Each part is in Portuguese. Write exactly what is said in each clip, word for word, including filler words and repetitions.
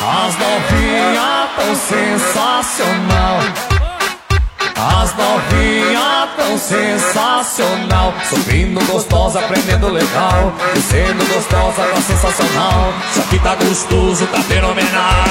As novinhas tão sensacional. As novinhas tão sensacional. Subindo gostosa, aprendendo legal. Descendo gostosa, tá sensacional. Isso aqui tá gostoso, tá fenomenal.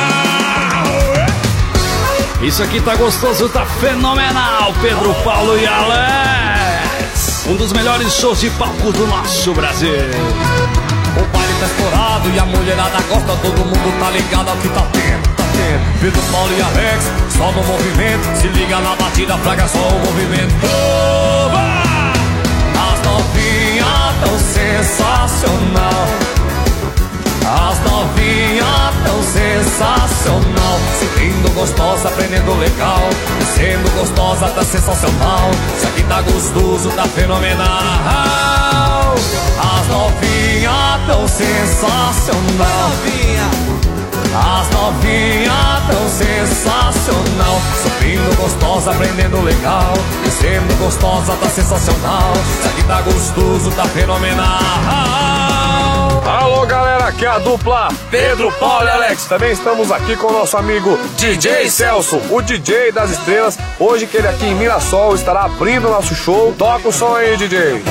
Isso aqui tá gostoso, tá fenomenal. Pedro Paulo e Alex, um dos melhores shows de palco do nosso Brasil. O baile tá estourado e a mulherada gosta. Todo mundo tá ligado ao que tá tendo, tá tendo. Pedro Paulo e Alex, só no movimento. Se liga na batida, fraga só o movimento. Oba! As novinhas tão sensacional. As novinhas tão sensacional. Subindo gostosa, aprendendo legal. Descendo gostosa, tá sensacional. Isso aqui tá gostoso, tá fenomenal. As novinhas tão sensacional. As novinhas tão sensacional. Subindo gostosa, aprendendo legal. Descendo gostosa, tá sensacional. Isso aqui tá gostoso, tá fenomenal. Alô galera, aqui é a dupla Pedro, Paulo e Alex. Também estamos aqui com o nosso amigo D J Celso, o D J das estrelas. Hoje que ele aqui em Mirassol estará abrindo o nosso show. Toca o som aí, D J.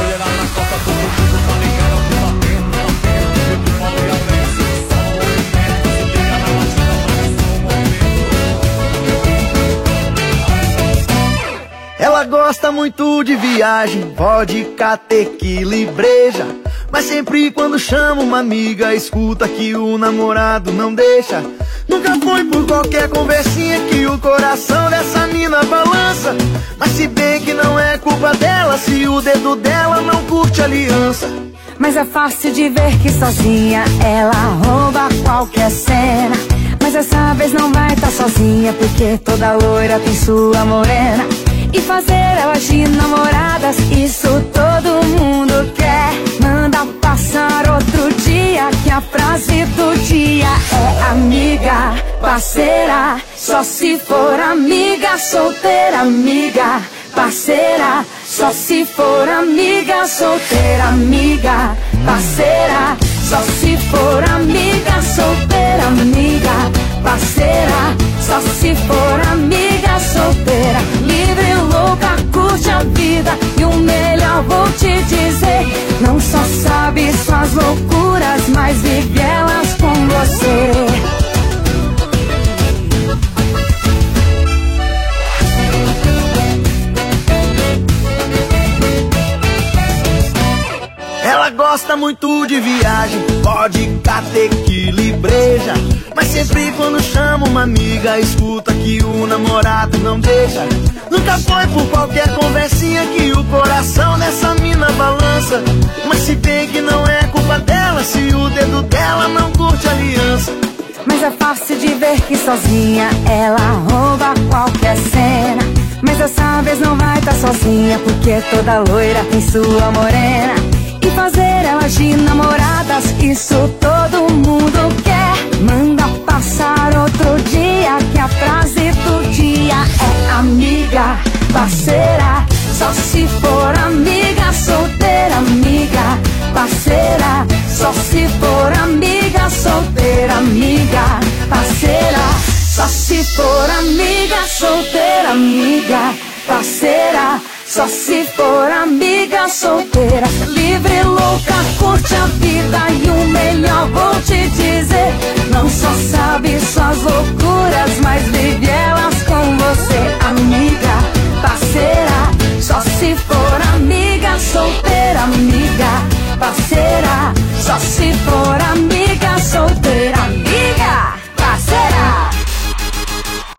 Ela gosta muito de viagem, vodka, tequila e breja. Mas sempre quando chama uma amiga, escuta que o namorado não deixa. Nunca foi por qualquer conversinha que o coração dessa mina balança. Mas se bem que não é culpa dela, se o dedo dela não curte aliança. Mas é fácil de ver que sozinha ela rouba qualquer cena. Mas dessa vez não vai tá sozinha, porque toda loira tem sua morena. E fazer elas de namoradas, isso todo mundo quer. Manda passar outro dia, que a frase do dia é amiga, parceira. Só se for amiga, solteira, amiga, parceira. Só se for amiga, solteira, amiga, parceira. Só se for amiga, solteira, amiga, parceira. Só se for amiga, solteira, livre, louca, curte a vida. E o melhor vou te dizer, não só sabe suas loucuras, mas vive elas com você. Ela gosta muito de viagem, vodka, tequila e breja. Mas sempre quando chama uma amiga, escuta que o namorado não deixa. Nunca foi por qualquer conversinha que o coração dessa mina balança. Mas se bem que não é culpa dela, se o dedo dela não curte aliança. Mas é fácil de ver que sozinha ela rouba qualquer cena. Mas dessa vez não vai tá sozinha, porque toda loira tem sua morena. E fazer elas de namoradas, isso todo mundo quer. Manda passar outro dia, que a frase do dia é amiga, parceira. Só se for amiga, solteira, amiga, parceira. Só se for amiga, solteira, amiga, parceira. Só se for amiga, solteira, amiga, parceira. Só se for amiga, solteira, livre, louca, curte a vida. E o melhor vou te dizer, não só sabe